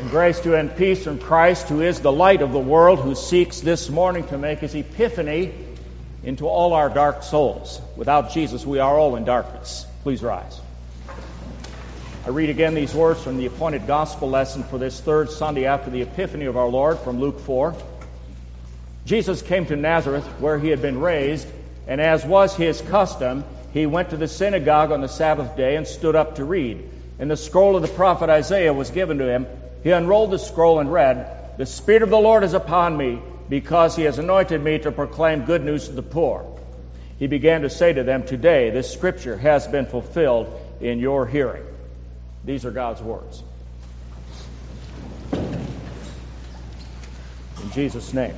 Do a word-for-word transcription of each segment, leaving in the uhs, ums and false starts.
Grace to you and peace from Christ, who is the light of the world, who seeks this morning to make his epiphany into all our dark souls. Without Jesus, we are all in darkness. Please rise. I read again these words from the appointed gospel lesson for this third Sunday after the Epiphany of our Lord from Luke four. Jesus came to Nazareth, where he had been raised, and as was his custom, he went to the synagogue on the Sabbath day and stood up to read. And the scroll of the prophet Isaiah was given to him. He unrolled the scroll and read, "The Spirit of the Lord is upon me, because he has anointed me to proclaim good news to the poor." He began to say to them, "Today this scripture has been fulfilled in your hearing." These are God's words. In Jesus' name.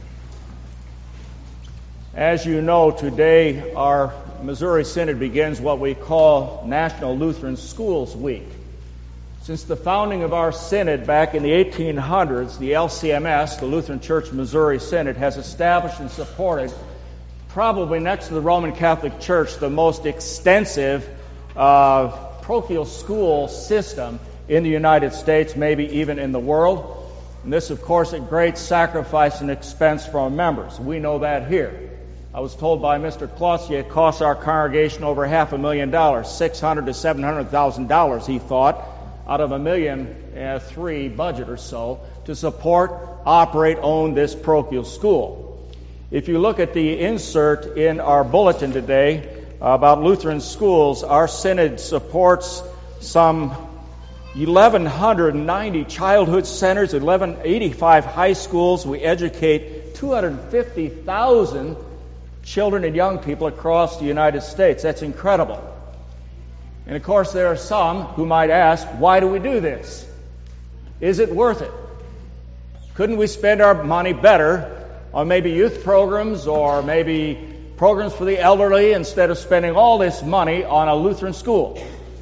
As you know, today our Missouri Synod begins what we call National Lutheran Schools Week. Since the founding of our Synod back in the eighteen hundreds, the L C M S, the Lutheran Church Missouri Synod, has established and supported, probably next to the Roman Catholic Church, the most extensive uh, parochial school system in the United States, maybe even in the world. And this, of course, at great sacrifice and expense for our members. We know that here. I was told by Mister Cloutier it costs our congregation over half a million dollars, six hundred to seven hundred thousand dollars, he thought, out of a million uh, three budget or so, to support, operate, own this parochial school. If you look at the insert in our bulletin today uh, about Lutheran schools, our synod supports some eleven ninety childhood centers, eleven eighty-five high schools. We educate two hundred fifty thousand children and young people across the United States. That's incredible. And of course, there are some who might ask, why do we do this? Is it worth it? Couldn't we spend our money better on maybe youth programs or maybe programs for the elderly instead of spending all this money on a Lutheran school?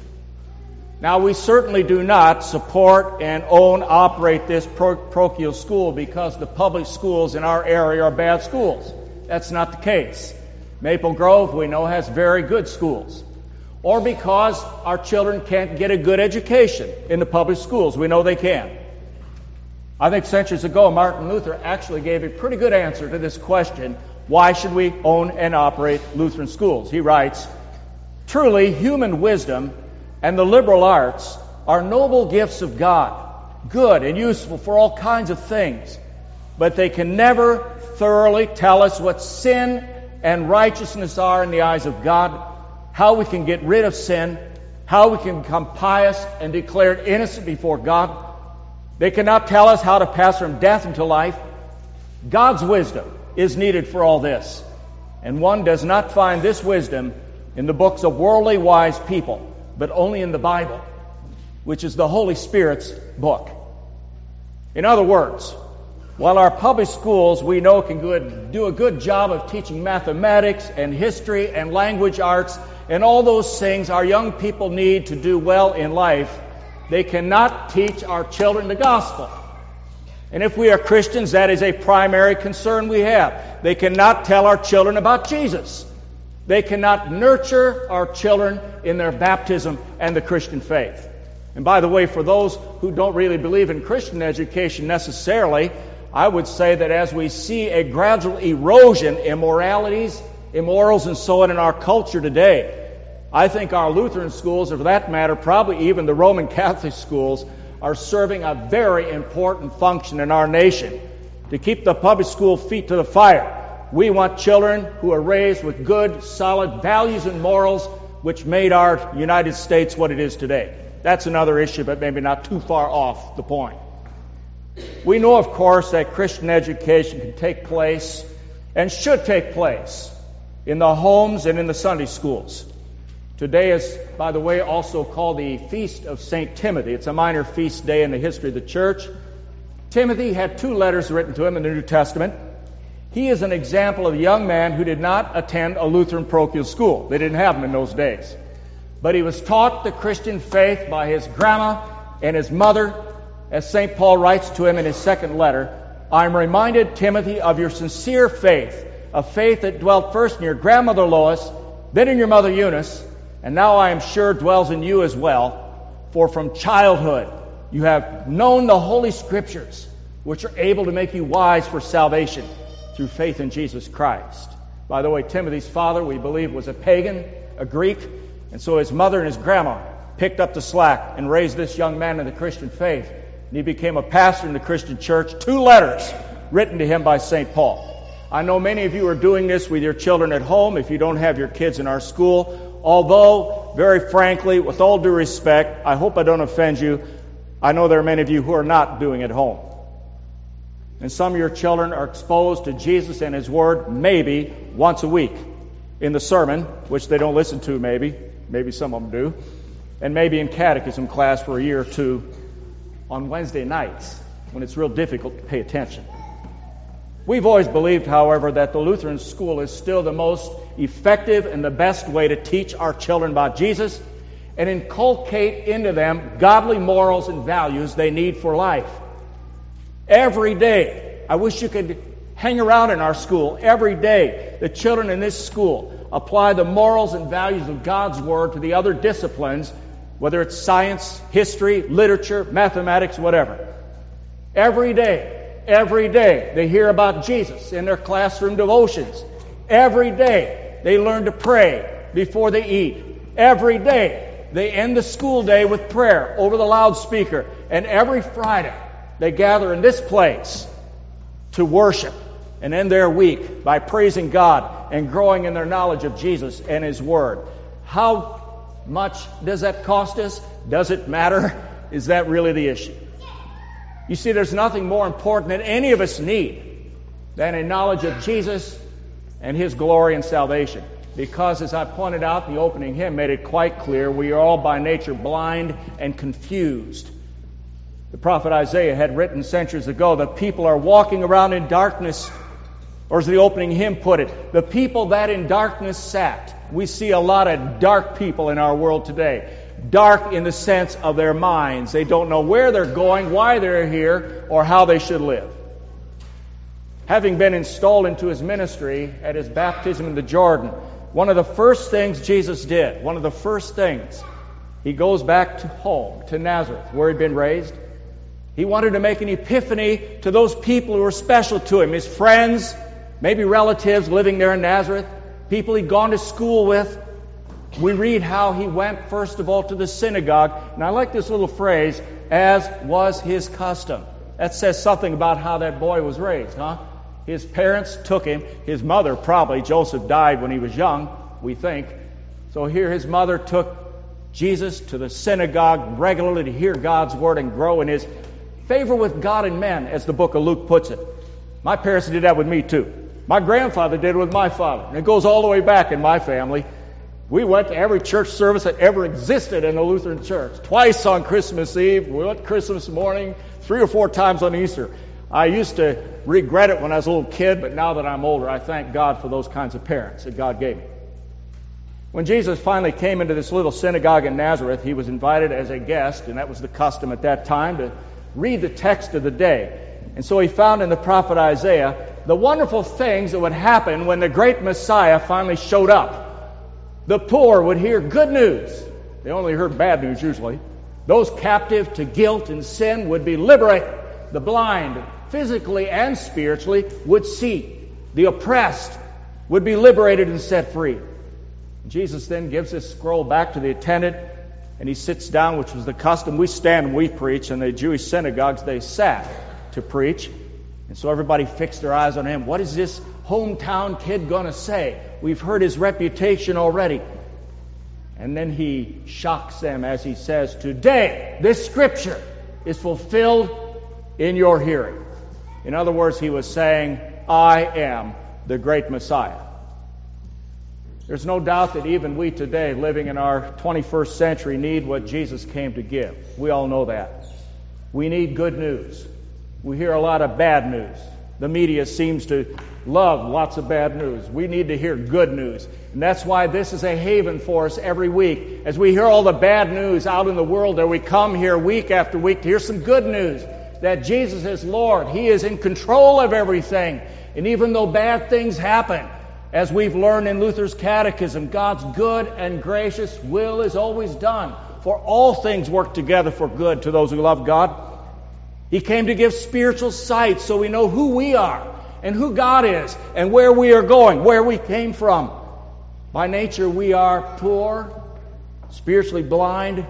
Now, we certainly do not support and own, operate this pro- parochial school because the public schools in our area are bad schools. That's not the case. Maple Grove, we know, has very good schools. Or because our children can't get a good education in the public schools. We know they can. I think centuries ago, Martin Luther actually gave a pretty good answer to this question, why should we own and operate Lutheran schools? He writes, "Truly, human wisdom and the liberal arts are noble gifts of God, good and useful for all kinds of things, but they can never thoroughly tell us what sin and righteousness are in the eyes of God, how we can get rid of sin, how we can become pious and declared innocent before God. They cannot tell us how to pass from death into life. God's wisdom is needed for all this, and one does not find this wisdom in the books of worldly wise people, but only in the Bible, which is the Holy Spirit's book." In other words, while our public schools, we know, can good, do a good job of teaching mathematics and history and language arts and all those things our young people need to do well in life, they cannot teach our children the gospel. And if we are Christians, that is a primary concern we have. They cannot tell our children about Jesus. They cannot nurture our children in their baptism and the Christian faith. And by the way, for those who don't really believe in Christian education necessarily, I would say that as we see a gradual erosion in moralities, immorals, and so on in our culture today, I think our Lutheran schools, or for that matter, probably even the Roman Catholic schools, are serving a very important function in our nation to keep the public school feet to the fire. We want children who are raised with good, solid values and morals which made our United States what it is today. That's another issue, but maybe not too far off the point. We know, of course, that Christian education can take place and should take place in the homes and in the Sunday schools. Today is, by the way, also called the Feast of Saint Timothy. It's a minor feast day in the history of the church. Timothy had two letters written to him in the New Testament. He is an example of a young man who did not attend a Lutheran parochial school. They didn't have them in those days. But he was taught the Christian faith by his grandma and his mother. As Saint Paul writes to him in his second letter, "I am reminded, Timothy, of your sincere faith, a faith that dwelt first in your grandmother Lois, then in your mother Eunice, and now I am sure dwells in you as well. For from childhood you have known the Holy Scriptures, which are able to make you wise for salvation through faith in Jesus Christ. By the way, Timothy's father, we believe, was a pagan, a Greek, and so his mother and his grandma picked up the slack and raised this young man in the Christian faith. And he became a pastor in the Christian church. Two letters written to him by Saint Paul. I know many of you are doing this with your children at home if you don't have your kids in our school. Although, very frankly, with all due respect, I hope I don't offend you, I know there are many of you who are not doing it at home. And some of your children are exposed to Jesus and His Word maybe once a week in the sermon, which they don't listen to maybe. Maybe some of them do. And maybe in catechism class for a year or two on Wednesday nights when it's real difficult to pay attention. We've always believed, however, that the Lutheran school is still the most effective and the best way to teach our children about Jesus and inculcate into them godly morals and values they need for life. Every day, I wish you could hang around in our school. Every day, the children in this school apply the morals and values of God's Word to the other disciplines, whether it's science, history, literature, mathematics, whatever. Every day. Every day they hear about Jesus in their classroom devotions. Every day they learn to pray before they eat. Every day they end the school day with prayer over the loudspeaker. And every Friday they gather in this place to worship and end their week by praising God and growing in their knowledge of Jesus and His Word. How much does that cost us? Does it matter? Is that really the issue? You see, there's nothing more important that any of us need than a knowledge of Jesus and His glory and salvation. Because, as I pointed out, the opening hymn made it quite clear, we are all by nature blind and confused. The prophet Isaiah had written centuries ago, the people are walking around in darkness. Or as the opening hymn put it, the people that in darkness sat. We see a lot of dark people in our world today. Dark in the sense of their minds. They don't know where they're going, why they're here, or how they should live. Having been installed into His ministry at His baptism in the Jordan, one of the first things Jesus did, one of the first things, He goes back to home, to Nazareth, where He'd been raised. He wanted to make an epiphany to those people who were special to Him, His friends, maybe relatives living there in Nazareth, people He'd gone to school with. We read how He went, first of all, to the synagogue. And I like this little phrase, as was His custom. That says something about how that boy was raised, huh? His parents took him. His mother probably, Joseph died when he was young, we think. So here his mother took Jesus to the synagogue regularly to hear God's Word and grow in his favor with God and men, as the book of Luke puts it. My parents did that with me too. My grandfather did it with my father. And it goes all the way back in my family. We went to every church service that ever existed in the Lutheran church. Twice on Christmas Eve, we went Christmas morning, three or four times on Easter. I used to regret it when I was a little kid, but now that I'm older, I thank God for those kinds of parents that God gave me. When Jesus finally came into this little synagogue in Nazareth, He was invited as a guest, and that was the custom at that time, to read the text of the day. And so He found in the prophet Isaiah the wonderful things that would happen when the great Messiah finally showed up. The poor would hear good news. They only heard bad news usually. Those captive to guilt and sin would be liberated. The blind, physically and spiritually, would see. The oppressed would be liberated and set free. Jesus then gives this scroll back to the attendant, and He sits down, which was the custom. We stand and we preach. In the Jewish synagogues, they sat to preach. And so everybody fixed their eyes on Him. What is this hometown kid going to say? We've heard his reputation already. And then He shocks them as He says, today this scripture is fulfilled in your hearing. In other words, He was saying, I am the great Messiah. There's no doubt that even we today, living in our twenty-first century, need what Jesus came to give. We all know that. We need good news. We hear a lot of bad news. The media seems to love lots of bad news. We need to hear good news. And that's why this is a haven for us every week. As we hear all the bad news out in the world, there we come here week after week to hear some good news. That Jesus is Lord. He is in control of everything. And even though bad things happen, as we've learned in Luther's Catechism, God's good and gracious will is always done. for all things work together for good to those who love God. He came to give spiritual sight so we know who we are and who God is and where we are going, where we came from. By nature, we are poor, spiritually blind,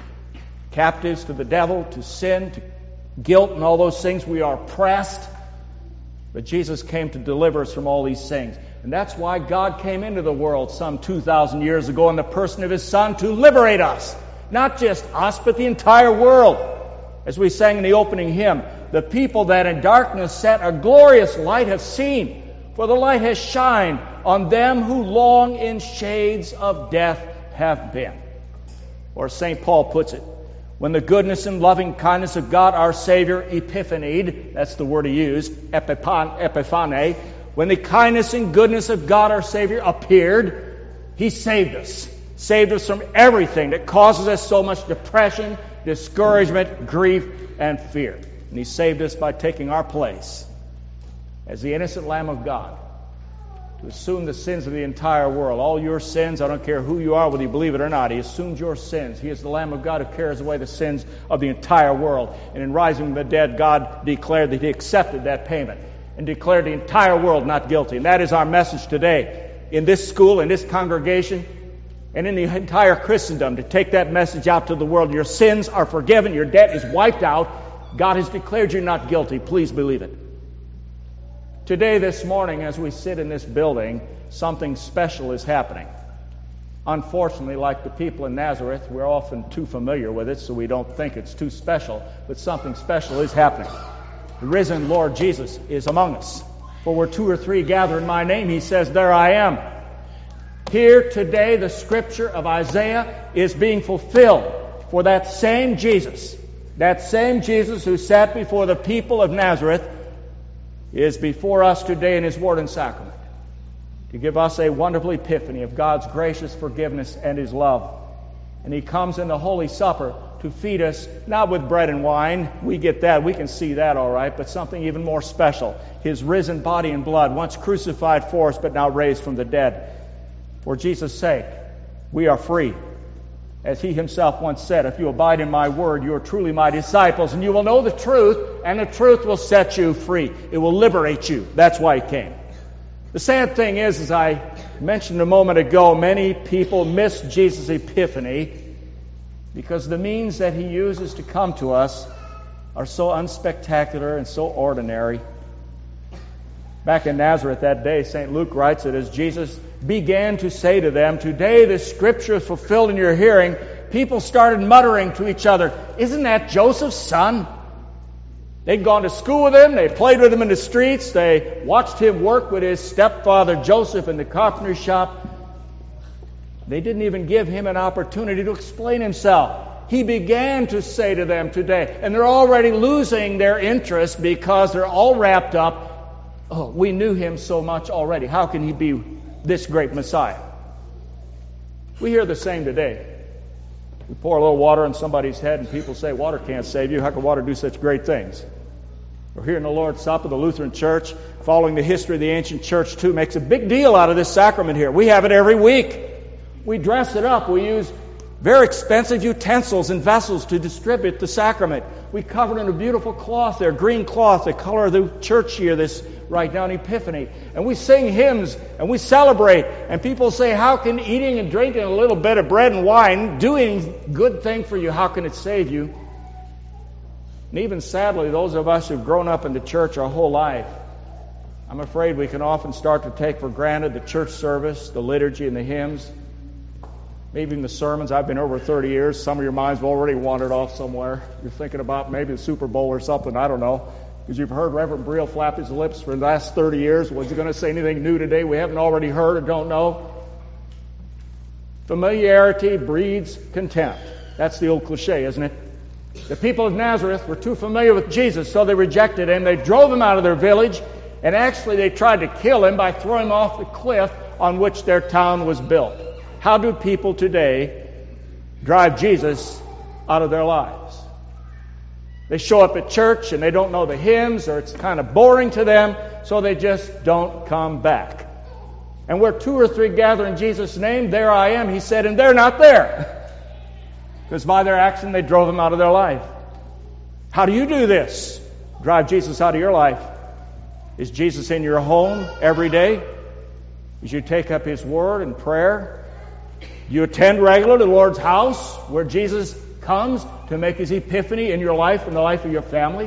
captives to the devil, to sin, to guilt, and all those things. We are oppressed. But Jesus came to deliver us from all these things. And that's why God came into the world some two thousand years ago in the person of His Son to liberate us. Not just us, but the entire world. As we sang in the opening hymn, the people that in darkness sat a glorious light have seen, for the light has shined on them who long in shades of death have been. Or Saint Paul puts it, when the goodness and loving kindness of God our Savior epiphanied, that's the word he used, epiphan, epiphane, when the kindness and goodness of God our Savior appeared, He saved us. Saved us from everything that causes us so much depression, discouragement, grief, and fear. And He saved us by taking our place as the innocent Lamb of God to assume the sins of the entire world. All your sins, I don't care who you are, whether you believe it or not, He assumed your sins. He is the Lamb of God who carries away the sins of the entire world. And in rising from the dead, God declared that He accepted that payment and declared the entire world not guilty. And that is our message today in this school, in this congregation, and in the entire Christendom, to take that message out to the world. Your sins are forgiven. Your debt is wiped out. God has declared you not guilty. Please believe it. Today, this morning, as we sit in this building, something special is happening. Unfortunately, like the people in Nazareth, we're often too familiar with it, so we don't think it's too special, but something special is happening. The risen Lord Jesus is among us. For where two or three gather in my name, He says, there I am. Here today, the scripture of Isaiah is being fulfilled. For that same Jesus, that same Jesus who sat before the people of Nazareth, is before us today in His Word and Sacrament to give us a wonderful epiphany of God's gracious forgiveness and His love. And He comes in the Holy Supper to feed us, not with bread and wine. We get that. We can see that all right. But something even more special. His risen body and blood, once crucified for us, but now raised from the dead. For Jesus' sake, we are free. As He Himself once said, if you abide in my word, you are truly my disciples, and you will know the truth, and the truth will set you free. It will liberate you. That's why He came. The sad thing is, as I mentioned a moment ago, many people miss Jesus' epiphany because the means that He uses to come to us are so unspectacular and so ordinary. Back in Nazareth that day, Saint Luke writes that as Jesus began to say to them, today the scripture is fulfilled in your hearing, people started muttering to each other, isn't that Joseph's son? They'd gone to school with him, they played with him in the streets, they watched him work with his stepfather Joseph in the carpenter shop. They didn't even give him an opportunity to explain himself. He began to say to them today, and they're already losing their interest because they're all wrapped up. Oh, we knew him so much already. How can he be this great Messiah? We hear the same today. We pour a little water on somebody's head and people say, water can't save you. How can water do such great things? We're here in the Lord's Supper, the Lutheran Church, following the history of the ancient church too, makes a big deal out of this sacrament here. We have it every week. We dress it up. We use very expensive utensils and vessels to distribute the sacrament. We cover it in a beautiful cloth there, green cloth, the color of the church here, this right now in Epiphany. And we sing hymns and we celebrate. And people say, how can eating and drinking a little bit of bread and wine, doing good thing for you, how can it save you? And even sadly, those of us who've grown up in the church our whole life, I'm afraid we can often start to take for granted the church service, the liturgy and the hymns. Maybe even the sermons. I've been over thirty years. Some of your minds have already wandered off somewhere. You're thinking about maybe the Super Bowl or something. I don't know. Because you've heard Reverend Briel flap his lips for the last thirty years. Was he going to say anything new today we haven't already heard or don't know? Familiarity breeds contempt. That's the old cliche, isn't it? The people of Nazareth were too familiar with Jesus, so they rejected him. They drove him out of their village, and actually they tried to kill him by throwing him off the cliff on which their town was built. How do people today drive Jesus out of their lives? They show up at church and they don't know the hymns, or it's kind of boring to them, so they just don't come back. And where two or three gather in Jesus' name, there I am, he said, and they're not there. because by their action they drove him out of their life. How do you do this? Drive Jesus out of your life. Is Jesus in your home every day? As you take up his word and prayer? You attend regularly to the Lord's house where Jesus comes to make his epiphany in your life and the life of your family?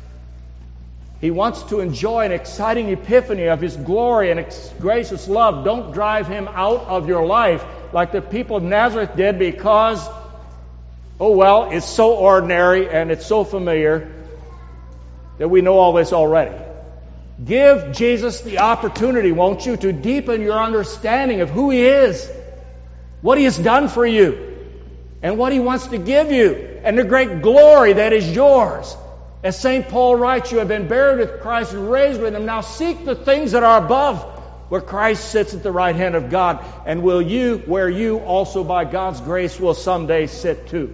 He wants to enjoy an exciting epiphany of his glory and ex- gracious love. Don't drive him out of your life like the people of Nazareth did because, oh well, it's so ordinary and it's so familiar that we know all this already. Give Jesus the opportunity, won't you, to deepen your understanding of who he is, what he has done for you, and what he wants to give you, and the great glory that is yours. As Saint Paul writes, you have been buried with Christ and raised with him. Now seek the things that are above, where Christ sits at the right hand of God, and will you, where you also by God's grace will someday sit too.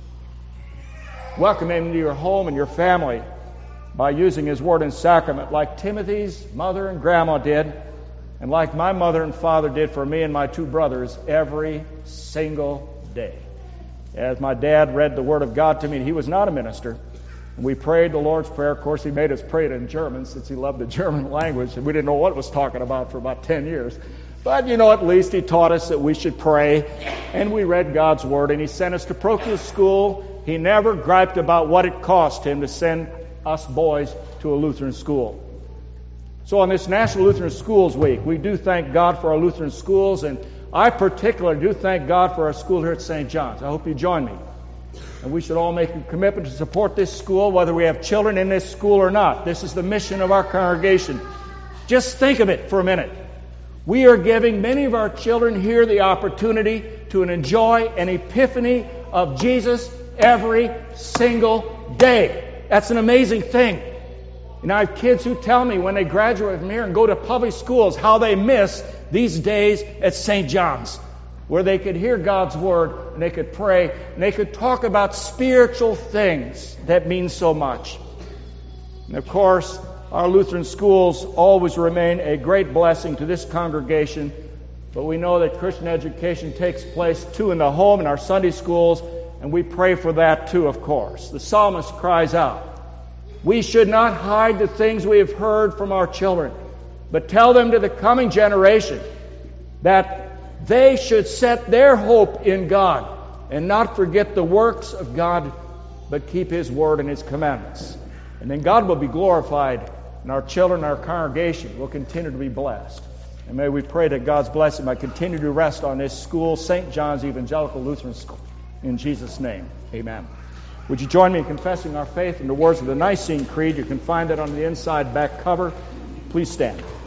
Welcome him into your home and your family by using his word and sacrament like Timothy's mother and grandma did, and like my mother and father did for me and my two brothers every single day. As my dad read the word of God to me, he was not a minister. We prayed the Lord's Prayer. Of course, he made us pray it in German since he loved the German language, and we didn't know what it was talking about for about ten years. But, you know, at least he taught us that we should pray, and we read God's Word, and he sent us to parochial school. He never griped about what it cost him to send us boys to a Lutheran school. So on this National Lutheran Schools Week, we do thank God for our Lutheran schools, and I particularly do thank God for our school here at Saint John's. I hope you join me. And we should all make a commitment to support this school, whether we have children in this school or not. This is the mission of our congregation. Just think of it for a minute. We are giving many of our children here the opportunity to enjoy an epiphany of Jesus every single day. That's an amazing thing. And I have kids who tell me when they graduate from here and go to public schools how they miss these days at Saint John's, where they could hear God's Word, and they could pray, and they could talk about spiritual things that mean so much. And of course, our Lutheran schools always remain a great blessing to this congregation, but we know that Christian education takes place too in the home and our Sunday schools, and we pray for that too, of course. The psalmist cries out, we should not hide the things we have heard from our children, but tell them to the coming generation that they should set their hope in God and not forget the works of God, but keep his word and his commandments. And then God will be glorified, and our children, our congregation will continue to be blessed. And may we pray that God's blessing might continue to rest on this school, Saint John's Evangelical Lutheran School. In Jesus' name, amen. Would you join me in confessing our faith in the words of the Nicene Creed? You can find it on the inside back cover. Please stand.